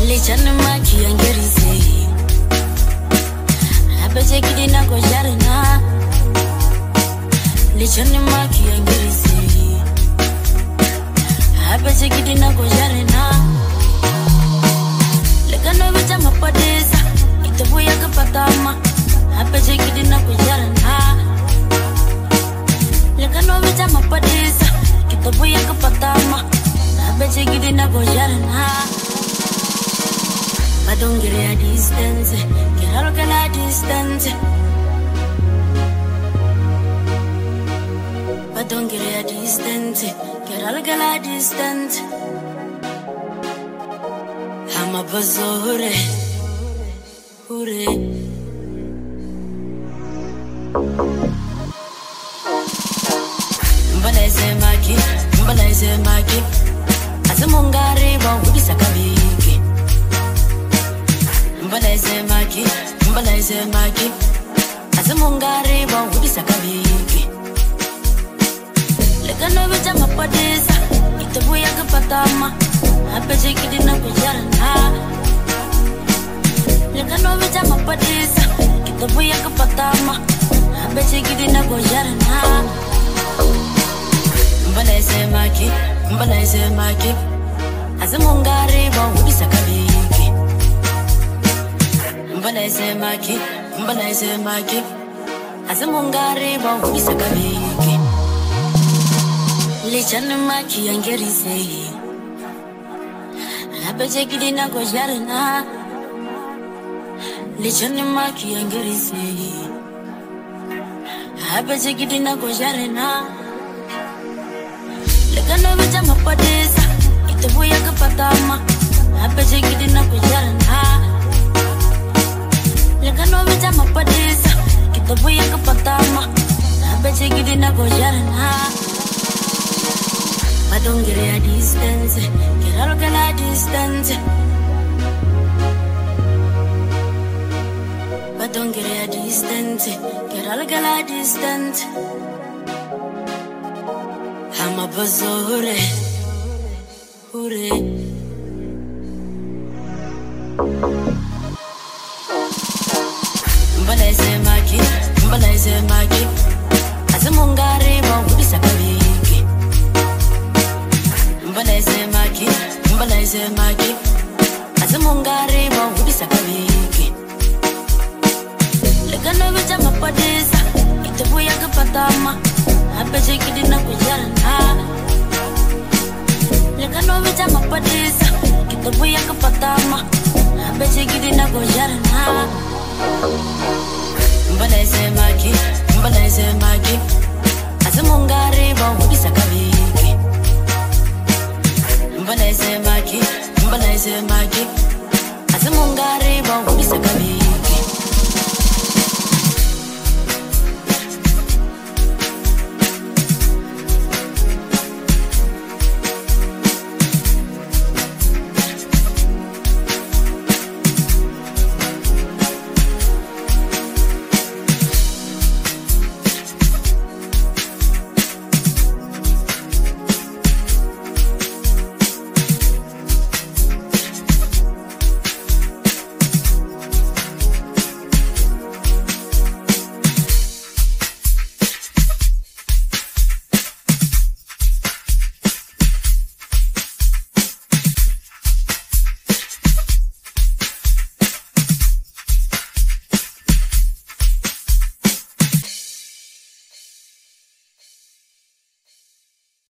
Lichana maki angerise Abeje kidina ko jarna Lichana maki angerise Abeje kidina ko jarna Lekano bicha mapadesa Itabuya kapatama Abeje kidina ko jarna Lekano bicha mapadesa Itabuya kapatama Abeje kidina ko jarna I don't get a distance, get out of a distance. I don't get a distance, get out of a distance. I'm a bazore, hure. Mbalaise maki, azamongare wa udisakabiki. Mbalaise maki azamongare ba udisa kabiki Lekano bicha mapadesa itabuya kapatama Abeje kidina ko jarna Lekano bicha mapadesa itabuya kapatama Abeje kidina ko jarna Mbalaise maki azamongare ba udisa kabiki Mbalaise maki azamongare ba udisa kabiki Lichana maki angerise Abeje kidina ko jarna Lichana maki angerise Abeje kidina ko jarna Lekano bicha mapadesa itabuya kapatama Abeje kidina ko jarna Lekano bicha mapadesa kitabuya kapatama Abeje kidina ko jarna I don't get a distance, get out of a distance. I don't get a distance, get out of a distance. I'm a bazore, hure. Mbalaise maki azamongare ba udisa kabiki Mbalaise maki azamongare ba udisa kabiki Lekano bicha mapadesa itabuya kapatama Abeje kidina ko jarna Lekano bicha mapadesa itabuya kapatama Abeje kidina ko jarna Mbalaise maki azamongare ba udisa kabiki Mbalaise maki